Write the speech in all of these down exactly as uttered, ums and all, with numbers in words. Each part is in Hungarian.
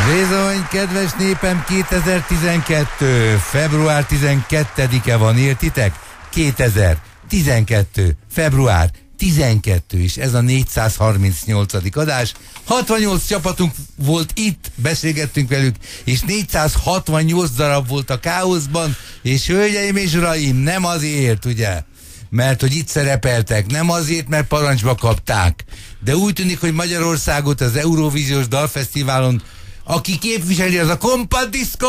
Bizony, kedves népem, kétezer-tizenkettő. február tizenkettedike van, értitek? kétezer-tizenkettő. február tizenkettő is, ez a négyszázharmincnyolcadik adás. hatvannyolc csapatunk volt itt, beszélgettünk velük, és négyszázhatvannyolc darab volt a káoszban, és hölgyeim és uraim, nem azért, ugye, mert hogy itt szerepeltek, nem azért, mert parancsba kapták, de úgy tűnik, hogy Magyarországot az Eurovíziós Dalfesztiválon, aki képviseli, az a Compact Disco!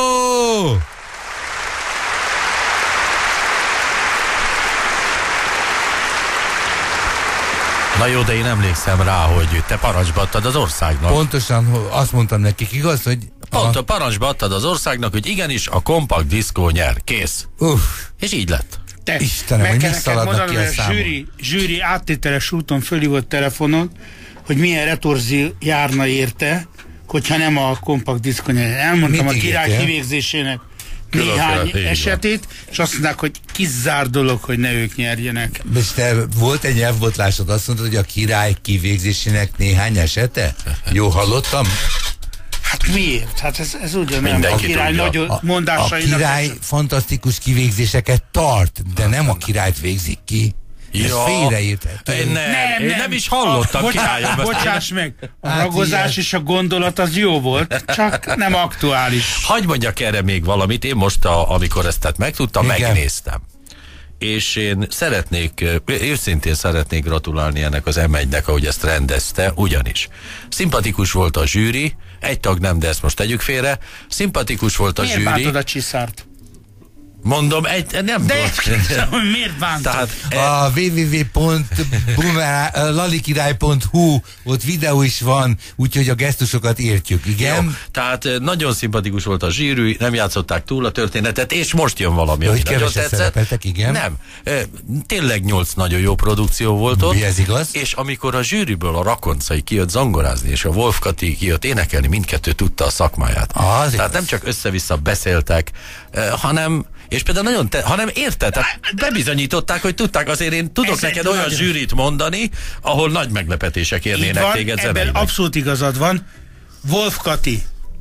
Na jó, de én emlékszem rá, hogy te parancsba adtad az országnak. Pontosan azt mondtam nekik, igaz, hogy... Pont a parancsba adtad az országnak, hogy igenis a Compact Disco nyer. Kész. Uff. És így lett. Te, Istenem, hogy mi szaladnak ki a számon. Zsűri, zsűri áttételes úton fölhívott telefonon, hogy milyen retorzi járna érte, hogyha nem a Compact Disco nyer. Elmondtam Mit a király ígértél? kivégzésének néhány esetét, és azt mondták, hogy kizár dolog, hogy ne ők nyerjenek. És te volt egy nyelvbotlásod, azt mondtad, hogy a király kivégzésének néhány esete? Jó, hallottam? Hát miért? Hát ez, ez ugyanaz. A Mindenki király tudja. nagyon A, a mondásainak... király eset. fantasztikus kivégzéseket tart, de nem a királyt végzik ki. Ez Ja. félreérthető. Én nem, nem, én nem is hallottam, a, királyom. bocsá, Ezt bocsáss meg, a Hát ragozás ilyen. és a gondolat az jó volt, csak nem aktuális. Hagy mondjak erre még valamit, én most, a, amikor ezt tehát megtudtam, Igen. megnéztem. És én szeretnék, őszintén szeretnék gratulálni ennek az em egynek, ahogy ezt rendezte, ugyanis szimpatikus volt a zsűri, egy tag nem, de ezt most tegyük félre, szimpatikus volt a Miért zsűri. bántod a csiszárt? Mondom, egy, nem De volt. miért bántod? Tehát A double-u double-u double-u pont lalikirály pont hu ott videó is van, úgyhogy a gesztusokat értjük, igen? Jó, tehát eh, nagyon szimpatikus volt a zsűri, nem játszották túl a történetet, és most jön valami, De ami hogy nagyon kevesen tetszett. szerepeltek, igen? Nem. Eh, Tényleg nyolc nagyon jó produkció volt ott. Mi ez igaz? És amikor a zsűriből a Rakoncai kijött zongorázni, és a Wolf Kati kijött énekelni, mindkettő tudta a szakmáját. Az Tehát igaz. nem csak össze-vissza beszéltek, eh, hanem és például nagyon, te, hanem érted, tehát bebizonyították, hogy tudták, azért én tudok Ez neked egy olyan nagyon- zsűrit mondani, ahol nagy meglepetések Így érnének van, téged ebben zeneileg. abszolút igazad van. Wolf Kati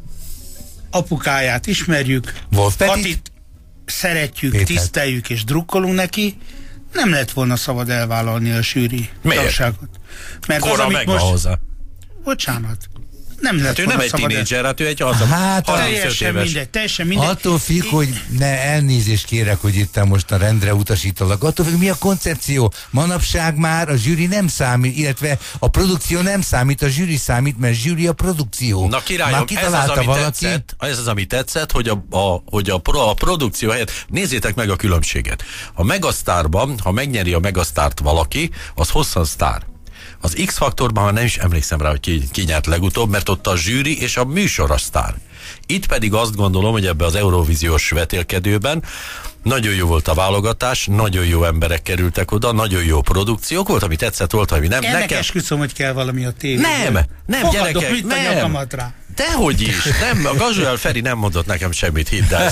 apukáját ismerjük, Wolf Petit? Katit szeretjük, Péter. tiszteljük és drukkolunk neki, nem lett volna szabad elvállalni a zsűri Miért? tagságot. Mert az, Kora amit megvan most... hozzá. Bocsánat. Nem lett Hát ő volna nem egy szabad el- tínédzser, hát ő egy az Hát, harmincöt Teljesen éves. mindegy, teljesen mindegy. Attól függ, I- hogy ne elnézést kérek, hogy itt most a rendre utasítalak. Attól függ, mi a koncepció. Manapság már a zsűri nem számít, illetve a produkció nem számít, a zsűri számít, mert zsűri a produkció. Na királyom, már ez az, kitalálta ami valaki. tetszett, ez az, ami tetszett, hogy a, a, hogy a, pro, a produkció helyett, nézzétek meg a különbséget. A Megasztárban, ha megnyeri a Megasztárt valaki, az hosszan sztár. Az X-faktorban már nem is emlékszem rá, hogy ki, ki nyert legutóbb, mert ott a zsűri és a műsor a sztár. Itt pedig azt gondolom, hogy ebbe az Eurovíziós vetélkedőben nagyon jó volt a válogatás, nagyon jó emberek kerültek oda, nagyon jó produkciók volt, ami tetszett, volt, ami nem. Ennek Nekem... esküszöm, hogy kell valami a tévében. Nem, nem, Fogadom, gyerekek, mit a nem. nyakamat rá. Dehogy is, nem, a Gazsuel Feri nem mondott nekem semmit, hidd el.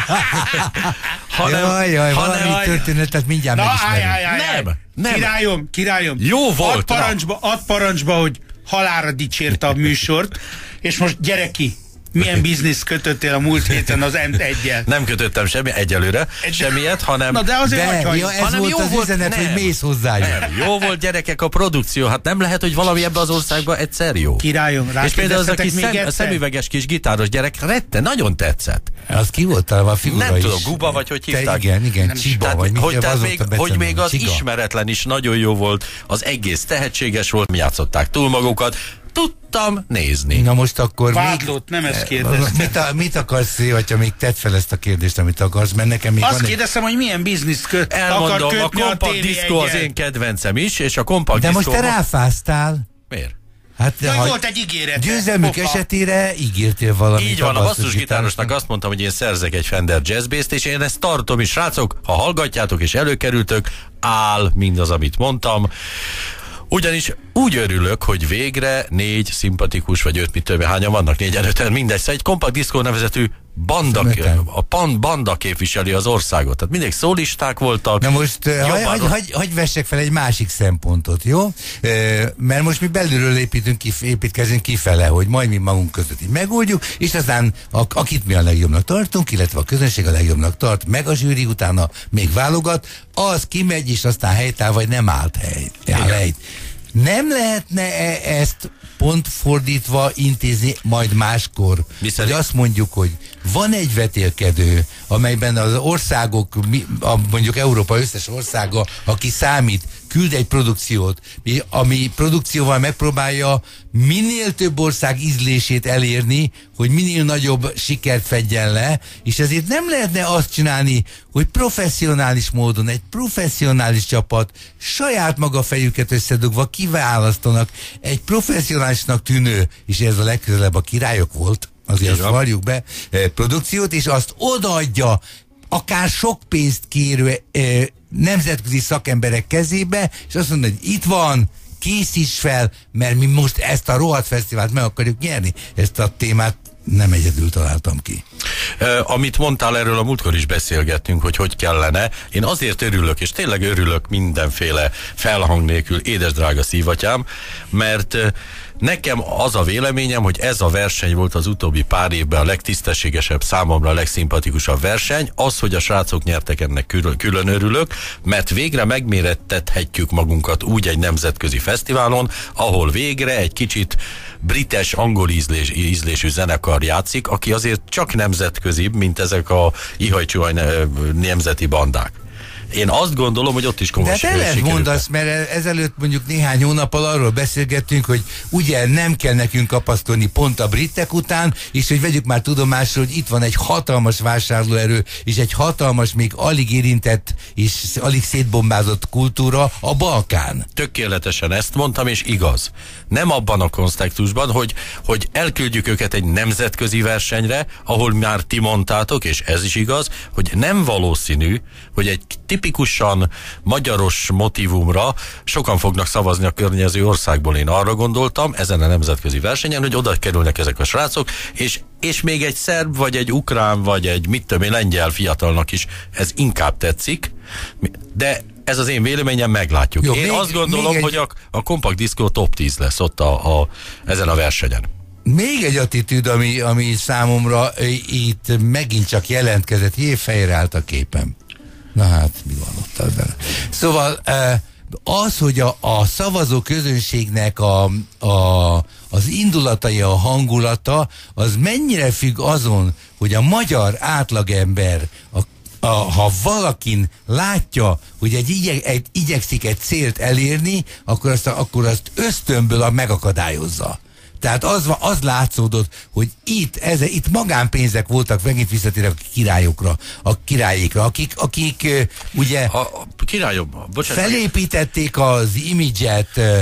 hanem, Jaj, jaj, hanem, valami történetet mindjárt Na, állj, megismerünk. állj, állj, állj. Nem, nem. Királyom, királyom. Jó volt, Ad parancsba, ad parancsba, hogy halálra dicsérte a műsort, és most gyere ki. Milyen bizniszt kötöttél a múlt héten az em egyel? Nem kötöttem semmi, egyelőre, Egy- semmiet, hanem... Na de azért De, vagy, ja, ez hanem volt jó az volt, üzenet, nem. hogy mész hozzájuk. Nem, jó volt, gyerekek, a produkció, hát nem lehet, hogy valami ebbe az országba egyszer jó. Királyom, És például az a rákérdeztetek kis még szem, a egyszer? szemüveges kis gitáros gyerek, rette, nagyon tetszett. Az ki volt találva a figura Nem is. tudom, Guba vagy hogy Te hívták? igen, igen, Nem Csiba Tehát, vagy. hogy, mi- tehát az még, volt a hogy még az beceneve, Csiga. ismeretlen is nagyon jó volt, az egész tehetséges volt, mi játszották túl magukat, tudtam nézni. Na most akkor Vádlót, nem ezt még... kérdeztem. Mit, a, mit akarsz, hogyha még tedd fel ezt a kérdést, amit akarsz, mert nekem még Azt van egy... kérdezem, hogy milyen bizniszt köt, akar Elmondom, a kötni a, Compact té vé Disco az egyen. én kedvencem is, és a Compact De most Disco... te ráfáztál. Miért? Hát, Jaj, ha volt egy ígéret. győzelmük esetére ígértél valamit. Így van, a basszusgitárosnak basszusgitárosnak. azt mondtam, hogy én szerzek egy Fender Jazz Bass-t, és én ezt tartom is, srácok, ha hallgatjátok és előkerültök, áll mindaz, amit mondtam. Ugyanis úgy örülök, hogy végre négy szimpatikus, vagy öt, mit többi, hányan vannak, négyen, öten, mindegy, szóval egy Compact Disco nevezetű banda, a pan, banda képviseli az országot. Tehát mindig szólisták voltak. Na most hagy, hagy, hagy, hagy vessek fel egy másik szempontot, jó? E, mert most mi belülről építünk, kif, építkezünk kifele, hogy majd mi magunk között így megoldjuk, és aztán a, akit mi a legjobbnak tartunk, illetve a közönség a legjobbnak tart, meg a zsűri utána még válogat, az kimegy, és aztán helytáll, vagy nem állt hely. hely. Nem lehetne -e ezt pont fordítva intézni majd máskor, hogy azt mondjuk, hogy van egy vetélkedő, amelyben az országok, a, mondjuk Európa összes országa, aki számít, küld egy produkciót, ami produkcióval megpróbálja minél több ország ízlését elérni, hogy minél nagyobb sikert fedjen le, és ezért nem lehetne azt csinálni, hogy professzionális módon egy professzionális csapat saját maga fejüket összedugva kiválasztanak egy professzionálisnak tűnő, és ez a legközelebb a Királyok volt, azért azt valljuk be, eh, produkciót, és azt odaadja akár sok pénzt kérő eh, nemzetközi szakemberek kezébe, és azt mondja, hogy itt van, készíts fel, mert mi most ezt a rohadt fesztivált meg akarjuk nyerni. Ezt a témát nem egyedül találtam ki. Uh, amit mondtál, erről a múltkor is beszélgettünk, hogy hogy kellene. Én azért örülök, és tényleg örülök mindenféle felhang nélkül, édes drága szívatyám, mert uh, nekem az a véleményem, hogy ez a verseny volt az utóbbi pár évben a legtisztességesebb, számomra a legszimpatikusabb verseny. Az, hogy a srácok nyertek, ennek külön, külön örülök, mert végre megmérettethetjük magunkat úgy egy nemzetközi fesztiválon, ahol végre egy kicsit brites, angol ízlés, ízlésű zenekar játszik, aki azért csak nemzetközibb, mint ezek a ihaj-csuhaj nemzeti bandák. Én azt gondolom, hogy ott is komoly sikerült. De te lehet mondasz, mert ezelőtt mondjuk néhány hónappal arról beszélgettünk, hogy ugye nem kell nekünk kapaszkodni pont a britek után, és hogy vegyük már tudomásról, hogy itt van egy hatalmas vásárlóerő, és egy hatalmas, még alig érintett, és alig szétbombázott kultúra, a Balkán. Tökéletesen ezt mondtam, és igaz. Nem abban a kontextusban, hogy, hogy elküldjük őket egy nemzetközi versenyre, ahol már ti mondtátok, és ez is igaz, hogy nem valószínű, hogy egy tipikusan magyaros motívumra sokan fognak szavazni a környező országból. Én arra gondoltam ezen a nemzetközi versenyen, hogy oda kerülnek ezek a srácok, és, és még egy szerb, vagy egy ukrán, vagy egy mit tudom én, lengyel fiatalnak is ez inkább tetszik, de ez az én véleményem, meglátjuk. Jó, én még, azt gondolom, egy... hogy a, a Kompakt Diszkó top tíz lesz ott a, a, ezen a versenyen. Még egy attitűd, ami, ami számomra itt megint csak jelentkezett, jé, fejre állt a képem. Na hát, mi van ott ebben? Szóval az, hogy a, a szavazó közönségnek a, a, az indulatai, a hangulata, az mennyire függ azon, hogy a magyar átlagember, a, a, ha valakin látja, hogy egy, igye, egy igyekszik egy célt elérni, akkor azt, akkor azt ösztönből a megakadályozza. Tehát az, az látszódott, hogy itt, ez, itt magánpénzek voltak, megint visszatérek a királyokra, a királyékra, akik, akik uh, ugye a, a királyok, bocsánat, felépítették az imidzset, uh,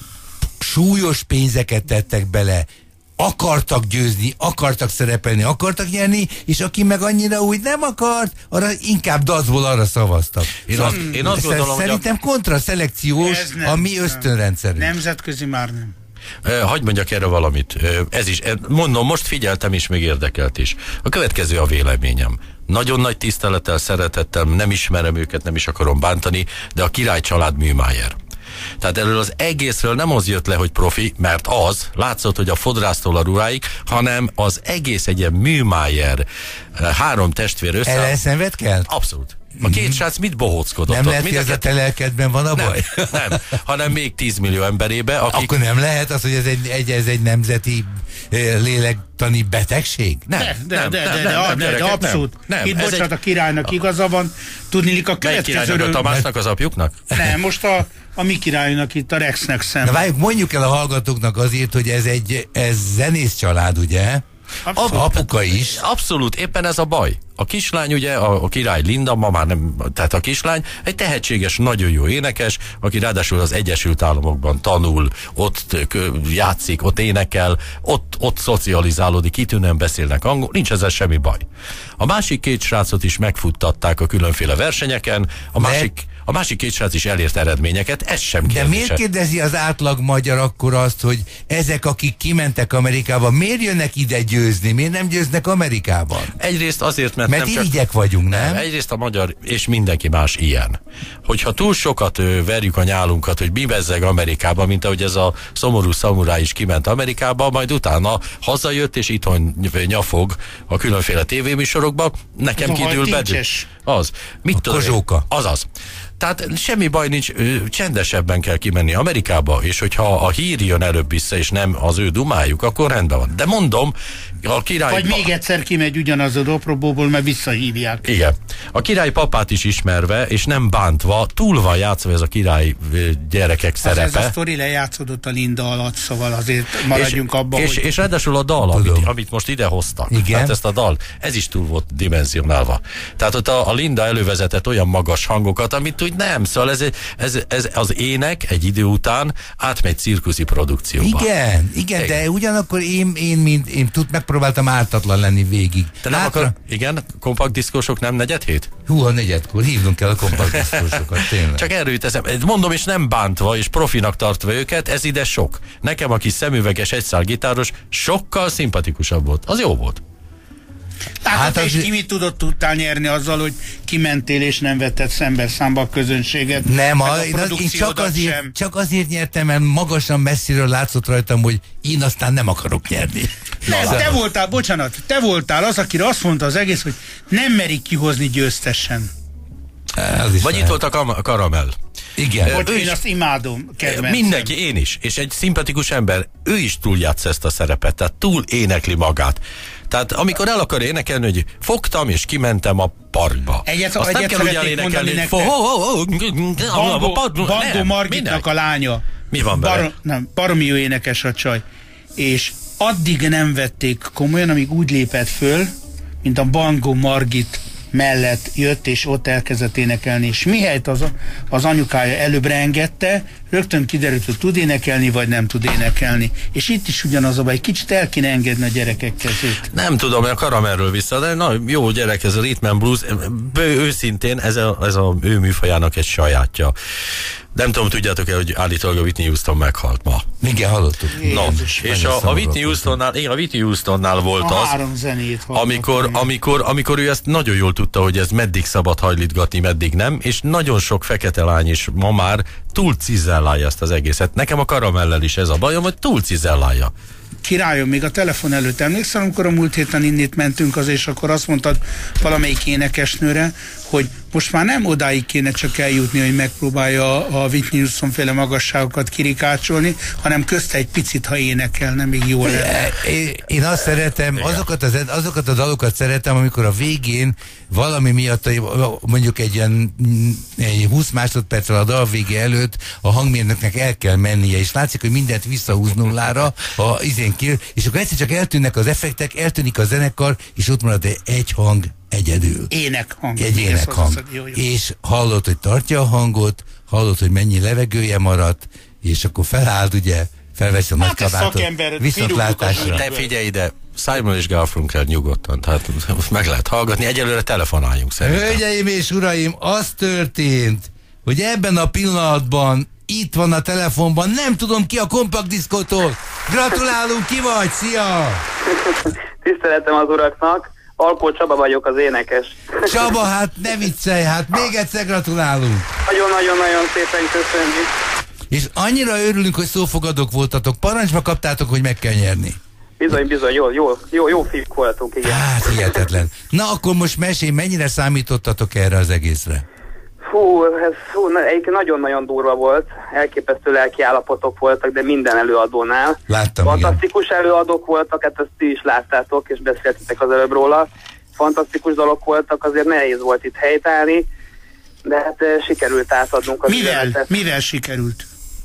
súlyos pénzeket tettek bele, akartak győzni, akartak szerepelni, akartak nyerni, és aki meg annyira úgy nem akart, arra inkább dacból arra szavaztak. Én szóval, azt, én azt gondolom, szerintem hogy a... kontraszelekciós a mi ösztönrendszerünk. Nemzetközi már nem. Hagy mondjak erre valamit. Ez is, mondom, most figyeltem és még érdekelt is. A következő a véleményem. Nagyon nagy tisztelettel, szeretettel, nem ismerem őket, nem is akarom bántani, de a Király család Műmájer. Tehát erről az egészről nem az jött le, hogy profi, mert az látszott, hogy a fodrásztól a ruháig, hanem az egész egy ilyen Műmájer, három testvér össze. Eleszenvet kell? Abszolút. A két srác mit bohóckodott? Nem lehet, hogy ez a te lelkedben van a baj? Nem, nem, hanem még tíz millió emberébe, akik... Akkor nem lehet az, hogy ez egy, egy, ez egy nemzeti lélektani betegség? Nem, de, de, de, de, de, de, de abszolút. Nem, itt bocsánat, egy... a királynak igaza van. Tudnilik a következőről... A Tamásnak, az apjuknak? Nem, most a, a mi királynak itt, a Rexnek szemben. Na várjuk, mondjuk el a hallgatóknak azért, hogy ez egy ez zenész család, ugye? Abszolút. Apuka is. Abszolút, éppen ez a baj. A kislány ugye, a, a király Linda, ma már nem, tehát a kislány, egy tehetséges, nagyon jó énekes, aki ráadásul az Egyesült Államokban tanul, ott játszik, ott énekel, ott, ott szocializálódik, kitűnően beszélnek angol, nincs ezzel semmi baj. A másik két srácot is megfuttatták a különféle versenyeken, a másik, a A másik két srác is elért eredményeket, ez sem kérdése. De miért kérdezi az átlag magyar akkor azt, hogy ezek, akik kimentek Amerikába, miért jönnek ide győzni? Miért nem győznek Amerikában? Egyrészt azért, mert, mert nem csak... irigyek vagyunk, nem? Egyrészt a magyar és mindenki más ilyen. Hogyha túl sokat ö, verjük a nyálunkat, hogy mi bezzeg Amerikába, mint ahogy ez a szomorú szamuráj is kiment Amerikába, majd utána hazajött és itthon nyafog a különféle tévéműsorokban, nekem kidül bedül. Az. Mit a kozsóka. Azaz. Tehát semmi baj nincs, csendesebben kell kimenni Amerikába, és hogyha a hír jön előbb vissza, és nem az ő dumájuk, akkor rendben van. De mondom, a király... Vagy még egyszer kimegy ugyanaz a apropóból, mert visszahívják. Igen. A király papát is ismerve, és nem bántva, túl van játszva ez a király gyerekek az szerepe. Ez a sztori lejátszódott a Linda alatt, szóval azért maradjunk abban, és, hogy... és ráadásul a dal, amit, amit most ide hoztak, igen. Hát ezt a dal, ez is túl volt dimenzionálva. Tehát ott a, a Linda elővezetett olyan magas hangokat, amit úgy nem, szóval ez, ez, ez az ének egy idő után átmegy cirkuszi produkcióba. Igen, igen, igen. De ugyanakkor én, én, mint, én tud, megpróbáltam ártatlan lenni végig. Te nem Hátra... akar, igen, kompakt diszkósok nem negyed hét? Hú, a negyedkor, hívnunk kell a kompakt diszkósokat, tényleg. Csak erről jut eszem. Mondom, és nem bántva, és profinak tartva őket, ez ide sok. Nekem, aki szemüveges, egyszál gitáros, sokkal szimpatikusabb volt. Az jó volt. Hát az... és ki mit tudott tudtál nyerni azzal, hogy kimentél és nem vetted szembe számba a közönséget? Nem, a, a én csak azért, csak azért nyertem, mert magasan messziről látszott rajtam, hogy én aztán nem akarok nyerni. Nem, te szóval. voltál, bocsánat, te voltál az, akire azt mondta az egész, hogy nem merik kihozni győztesen. Vagy itt volt a, kam- a karamell. Igen. Hogy én is, azt imádom, kedvencem. Mindenki, én is. És egy szimpatikus ember, ő is túljátsz ezt a szerepet, tehát túl énekli magát. Tehát amikor el akar énekelni, hogy fogtam és kimentem a parkba. Egyet, azt egyet nem kell úgy elénekelni, hogy Bandó Margitnak a lánya. Mi van vele? Bar, nem, baromi jó énekes a csaj. És addig nem vették komolyan, amíg úgy lépett föl, mint a Bandó Margit mellett jött, és ott elkezdett énekelni, és mihelyt az, az anyukája előbbre engedte, rögtön kiderült, hogy tud énekelni, vagy nem tud énekelni. És itt is ugyanaz a baj, egy kicsit el kéne engedni a gyerekek kezét. Nem tudom, a karamellről vissza, de na, jó gyerek, ez a rhythm and blues, őszintén ez a, ez a ő műfajának egy sajátja. Nem tudom, tudjátok-e, hogy állítólag a Whitney Houston meghalt ma. Igen, hallottuk. No, és a, a Whitney Houstonnál, igen, a Whitney Houstonnál volt a az, három zenét amikor, amikor, amikor ő ezt nagyon jól tudta, hogy ez meddig szabad hajlítgatni, meddig nem, és nagyon sok fekete lány is ma már túl cizellálja ezt az egészet. Nekem a karamellel is ez a bajom, hogy túl cizellálja. Királyom, még a telefon előtt emlékszem, amikor a múlt héten innét mentünk az, és akkor azt mondtad valamelyik énekesnőre, hogy most már nem odáig kéne csak eljutni, hogy megpróbálja a Whitney Houston féle magasságokat kirikácsolni, hanem közte egy picit, ha énekelne, még jól lenne. Én azt szeretem, azokat, az, azokat a dalokat szeretem, amikor a végén valami miatt, mondjuk egy ilyen egy húsz másodperccel a dal vége előtt a hangmérnöknek el kell mennie, és látszik, hogy mindent visszahúz nullára, a izén ki, és akkor egyszer csak eltűnnek az effektek, eltűnik a zenekar, és ott marad egy hang egyedül. Énekhang. Egy énekhang. És hallod, hogy tartja a hangot, hallod, hogy mennyi levegője maradt, és akkor felállt, ugye, felveszi a nagy kabátot, viszontlátásra. Te figyelj ide, Simon és Garfunkel nyugodtan, tehát meg lehet hallgatni, egyelőre telefonáljunk szerintem. Hölgyeim és uraim, az történt, hogy ebben a pillanatban itt van a telefonban, nem tudom ki a kompakt diszkótól. Gratulálunk, ki vagy, szia! Tiszteletem az uraknak, Alkó Csaba vagyok, az énekes. Csaba, hát ne viccelj, hát még egyszer gratulálunk. Nagyon-nagyon-nagyon szépen köszönjük. És annyira örülünk, hogy szófogadók voltatok, parancsba kaptátok, hogy meg kell nyerni. Bizony, bizony, jó, jó, jó, jó fiúk voltunk, igen. Hát, hihetetlen. Na, akkor most mesélj, mennyire számítottatok erre az egészre? Fú, ez fú, egyébként nagyon-nagyon durva volt, elképesztő lelki állapotok voltak, de minden előadónál. Láttam, fantasztikus igen. előadók voltak, hát ezt ti is láttátok, és beszéltetek az előbb róla. Fantasztikus dalok voltak, azért nehéz volt itt helytállni, de hát e, sikerült átadnunk. Az mivel? Üzenetet. Mivel sikerült?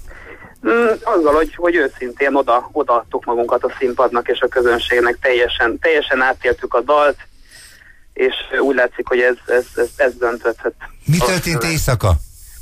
Mm, azzal, hogy, hogy őszintén oda, odaadtuk magunkat a színpadnak és a közönségnek, teljesen, teljesen átéltük a dalt, és úgy látszik, hogy ez, ez, ez, ez döntött. Mi történt éjszaka?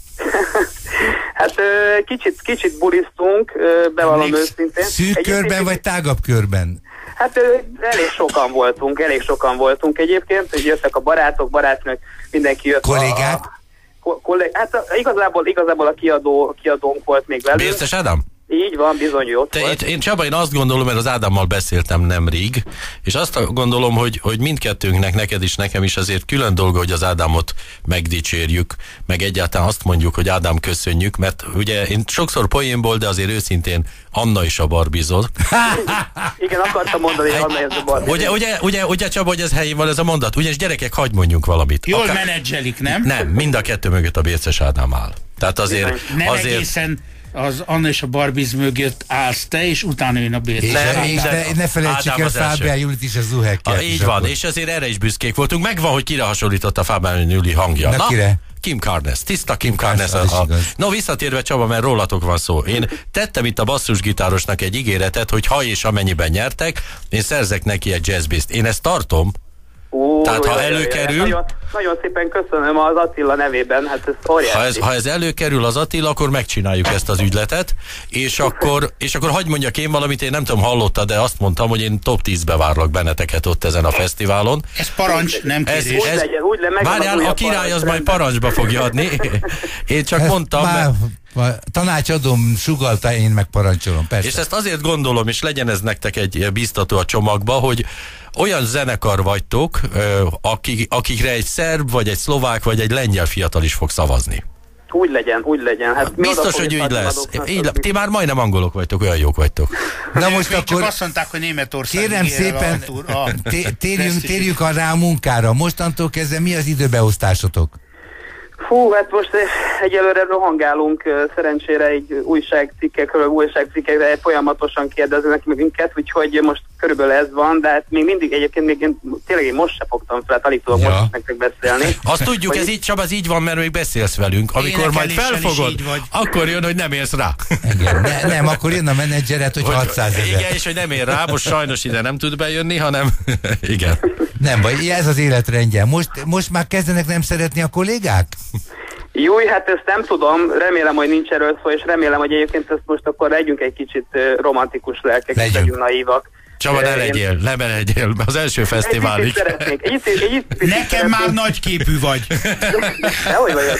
Hát kicsit, kicsit bulisztunk, bevallom őszintén. Szűk körben egyébként, vagy tágabb körben? Hát elég sokan voltunk, elég sokan voltunk egyébként, hogy jöttek a barátok, barátnők, mindenki jött. Kollégák? A, kollég... Hát igazából, igazából a kiadó, kiadónk volt még velünk. Bérces Ádám? Így van, bizony ott Te, volt. én Csaba, én azt gondolom, mert az Ádámmal beszéltem nemrég, és azt gondolom, hogy, hogy mindkettőnknek, neked is, nekem is azért külön dolga, hogy az Ádámot megdicsérjük, meg egyáltalán azt mondjuk, hogy Ádám, köszönjük, mert ugye én sokszor poénból, de azért őszintén Anna is a barbizol. Igen, akartam mondani, hogy Anna ez a barbizol. Ugye, ugye, ugye, ugye Csaba, hogy ez helyén van ez a mondat? Ugyanis gyerekek, hagy mondjunk valamit. Jól Akár... menedzselik, nem? Nem, mind a kettő mögött a Bérces Ádám áll. Tehát azért... Nem azért... egészen az Anna és a Barbiz mögött állsz te, és utána jön a Bérces. És, Nem, és de- ne, ne felejtsük Ádám el az első. Fábián Julit is a Zuhekkel. Ah, így van, és azért erre is büszkék voltunk. Megvan, hogy kire hasonlított a Fábián Juli hangja. Na, kire? Kim Carnes, tiszta Kim Carnes. az is A, a... igaz. No, visszatérve Csaba, mert rólatok van szó. Én tettem itt a basszusgitárosnak egy ígéretet, hogy ha és amennyiben nyertek, én szerzek neki egy jazzbist. Én ezt tartom. Ú, Tehát, ha jaj, jaj, előkerül- jaj, Nagyon, nagyon szépen köszönöm az Attila nevében, hát ez óriási. Ha ez, ha ez előkerül az Attila, akkor megcsináljuk ezt az ügyletet, és akkor, és akkor hagyj mondjak én valamit, én nem tudom, hallottad, de azt mondtam, hogy én top tízbe várlak benneteket ott ezen a fesztiválon. Ez parancs, nem Ez, kérés. ez, legyen, úgy le- megvan az várjál, újabb a király az parancs, majd rendben. parancsba fogja adni. Én csak Ezt mondtam, már, mert, már tanácsadom, sugalta, én meg parancsolom, persze. és ezt azért gondolom, és legyen ez nektek egy biztató a csomagba, hogy olyan zenekar vagytok, ö, akik, akikre egy szerb, vagy egy szlovák, vagy egy lengyel fiatal is fog szavazni. Úgy legyen, úgy legyen. Hát mi Biztos, oda hogy fogjuk úgy adni lesz. maguknak, Így, az ti már majdnem angolok vagytok, olyan jók vagytok. Na Ők most még akkor csak azt mondták, hogy Németország kérem ígér el szépen, a túr- a té- térjünk, presztízs. térjük a rá a munkára. Mostantól kezdve mi az időbeosztásotok? Fú, hát most eh, egyelőre rohangálunk, eh, szerencsére egy újságcikkekről, újságcikkekre folyamatosan kérdeznek minket, úgyhogy most körülbelül ez van, de hát még mindig egyébként még én, tényleg én most se fogtam fel, hát alig tudok Ja. most nektek beszélni. Azt tudjuk, ez így, Csaba, ez így van, mert még beszélsz velünk. Amikor majd Énekeléssel is felfogod, így vagy. akkor jön, hogy nem érsz rá. Igen. Ne, nem, akkor jön a menedzseret, hogy Hogy- hatszázezer. Igen, és hogy nem ér rá, most sajnos ide nem tud bejönni, hanem igen. Nem baj, ez az életrendje. Most, most már kezdenek nem szeretni a kollégák? Júj, hát ezt nem tudom, remélem, hogy nincs erről szó, és remélem, hogy egyébként ezt most akkor legyünk egy kicsit eh, romantikus lelkek, és Legyünk. legyünk naívak. Csaba, ne Eh, én- legyél, ne legyél, az első Egy fesztiválig. picit szeretnék, egy picit, egy picit Nekem már nagy képű vagy. Dehogy vagyok.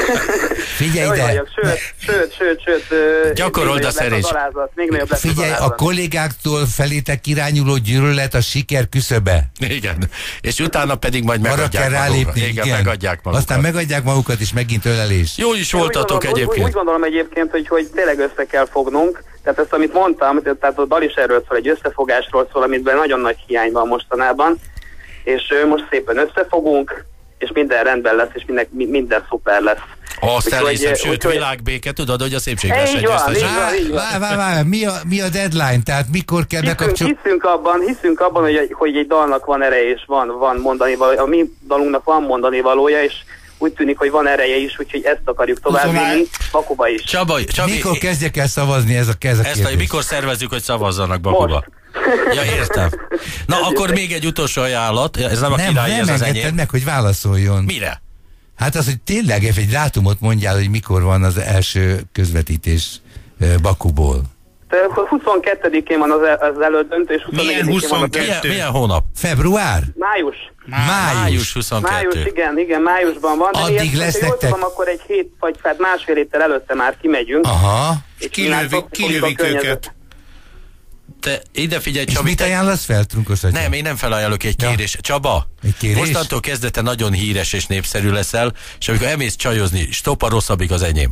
Figyelj Dehogy ide! vagyok, sőt, sőt, sőt, sőt. ö, Gyakorold még a nagyobb lesz szerés. az alázat, még nagyobb lesz az Figyelj, a alázat. kollégáktól felétek irányuló gyűlölet a siker küszöbe. Igen. És utána pedig majd Arra megadják kell rálépni, magukat. Igen, igen. megadják magukat. Aztán megadják magukat, és megint ölelés. Jó is Én úgy voltatok gondolom- Úgy, úgy egyébként. gondolom egyébként, hogy, hogy tényleg össze kell fognunk. Tehát ezt, amit mondtam, tehát a dal is erről szól, egy összefogásról szól, amitben nagyon nagy hiány van mostanában. És ö, most szépen összefogunk, és minden rendben lesz, és minden, mi- minden szuper lesz. Azt Úgyhogy- elhiszem, sőt, úgyhogy- világbéke, tudod, hogy a szépségverseny Így van, így győztese. van. így van. Várj, várj, várj, mi a, mi a deadline? Tehát mikor kell Hiszünk, bekapcsolni? hiszünk abban, hiszünk abban, hogy, hogy egy dalnak van ereje, és van, van mondani valója. A mi dalunknak van mondani valója, és úgy tűnik, hogy van ereje is, úgyhogy ezt akarjuk továbbvinni, Bakuba is. Csaba, Csabi, Mikor kezdjek el szavazni ez a, ez a ezt a, kérdés? mikor szervezzük, hogy szavazzanak Bakuba? Most. Ja, értem. Na, akkor még egy utolsó ajánlat. Ez nem a Nem, király, nem ez az engedted enyém. meg, hogy válaszoljon. Mire? Hát az, hogy tényleg egy dátumot mondjál, hogy mikor van az első közvetítés ö, Bakuból. Te huszonkettedikén van az, az elődöntő, és huszonnegyedikén van az huszonkettő? Milyen, milyen hónap? Február? május. Május. Május Május, huszonkettő. igen, igen, májusban van. De Addig ilyet, lesz ha jól nektek? tudom, akkor egy hét, vagy hát másfél héttel előtte már kimegyünk. Aha. és Kilövik, csináltok- kilövik fogjuk a környezet- őket. Te ide figyelj, És Csabi. mit te- ajánlasz fel, Trunkos atya? Nem, én nem felajánlok egy Ja. kérés. Csaba, Egy kérés? mostantól kezdve te nagyon híres és népszerű leszel, és amikor elmész csajozni, stop, a rosszabbik az enyém.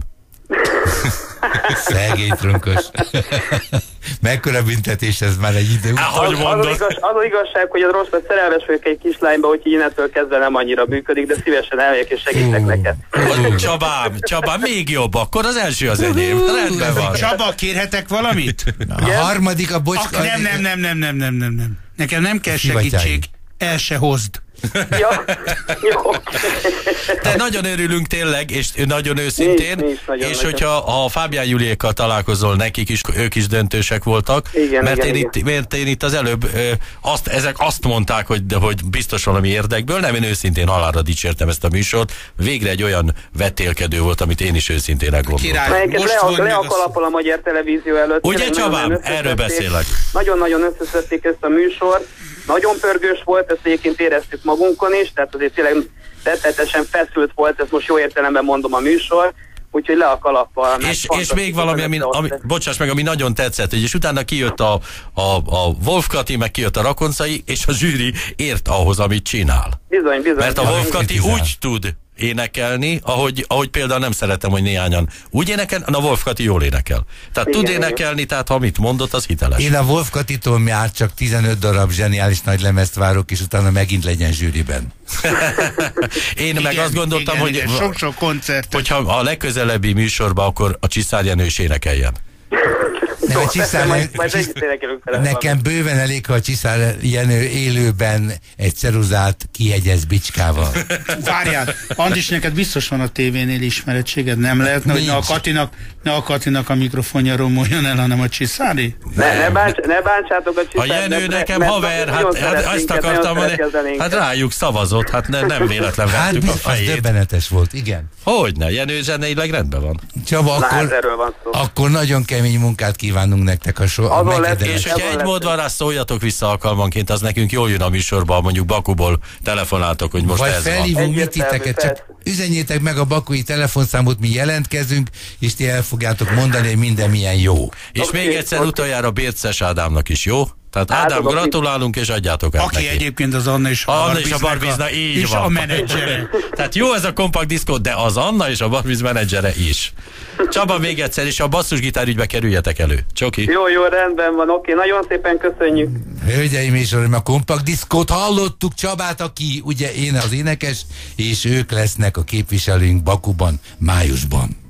Szegény Trunkos. Mekkora büntetés ez már egy idő. Á, Az, hogy az, az, mondod? igaz, az az igazság, hogy az rossz, mert szerelmes vagyok egy kislányba, hogy innentől kezdve nem annyira működik, de szívesen elmegyek és segítek Ú. neked. Hogy Csabám, Csabám, még jobb, akkor az első az enyém. Rendben van. Csaba, kérhetek valamit? A harmadik a bocska... Ak, nem, nem, nem, nem, nem, nem, nem, nem. Nekem nem kell Szivattyáim. segítség, el se hozd. Ja, jó. De nagyon örülünk tényleg, és nagyon őszintén, Mi is, mi is nagyon és nagyon. hogyha a Fábián Juliékkal találkozol, nekik is, ők is döntősek voltak, Igen, mert, igen, én igen. Itt, mert én itt az előbb ö, azt, ezek azt mondták, hogy, de, hogy biztos valami érdekből, nem, én őszintén halálra dicsértem ezt a műsort, végre egy olyan vetélkedő volt, amit én is őszintén gondoltam. Király. Melyiket Most le, vonj meg le a a kalapol a magyar televízió előtt. Ugye, Tényleg Csabám? nagyon-nagyon Erről összeszedték. beszélek. Nagyon-nagyon összeszedték ezt a műsort. Nagyon pörgős volt, ezt egyébként éreztük magunkon is, tehát azért tényleg rettenetesen feszült volt, ezt most jó értelemben mondom a műsor, úgyhogy le a kalappal. És, és még valami, ami, ami, bocsáss meg, ami nagyon tetszett, és utána kijött a, a, a Wolf Kati, meg kijött a Rakoncai, és a zsűri ért ahhoz, amit csinál. Bizony, bizony. Mert a Wolf Kati úgy tud énekelni, ahogy, ahogy például nem szeretem, hogy néhányan úgy énekel, a Wolf Kati jól énekel. Tehát igen, tud énekelni, tehát ha mit mondott, az hiteles. Én a Wolf Katitól már csak tizenöt darab zseniális nagy lemezt várok, és utána megint legyen zsűriben. Én igen, meg azt gondoltam, igen, hogy igen, sok-sok koncert. Hogyha a legközelebbi műsorban, akkor a Csiszár Jenő is énekeljen. Nem, a Csiszár, majd, majd nekem bőven elég, ha a Csiszár Jenő élőben egy ceruzát kiegyez bicskával. Várjál, Andis, neked biztos van a tévénél ismerettséged, nem lehetne, hogy ne a, Katinak, ne a Katinak a mikrofonja romoljon el, hanem a Csiszári? Ne, ne, bánts, ne bántsátok a Csiszár. A Jenő nekem mert haver, hát, hát ezt akartam mondani, hát rájuk szavazott, hát ne, nem véletlen vettük hát, a fejét. Az döbbenetes volt, igen. Hogyne, Jenő zeneileg rendben van. Csaba, Na, akkor, erről van szó. akkor nagyon kemény munkát kívánunk nektek a so a és hogyha egy mód van rá, szóljatok vissza alkalmanként, az nekünk jól jön a műsorban, mondjuk Bakuból telefonáltok, hogy most vagy ez van. Vagy felhívunk mit titeket, csak üzenjétek meg a bakui telefonszámot, mi jelentkezünk, és ti el fogjátok mondani, hogy minden milyen jó. És okay, még egyszer okay. utoljára Bérces Ádámnak is, jó? Tehát Ádám, gratulálunk, és adjátok át Aki neki. egyébként az Anna és a Anna és a Barbizna, így és van. a menedzsere. Tehát jó ez a kompakt diszkó, de az Anna és a Barbiz menedzsere is. Csaba, még egyszer, és a basszusgitár ügybe kerüljetek elő. Csoki. Jó, jó, rendben van, oké, nagyon szépen köszönjük. Hölgyeim és uraim, a kompakt diszkót hallottuk, Csabát, aki ugye én az énekes, és ők lesznek a képviselőink Bakuban, májusban.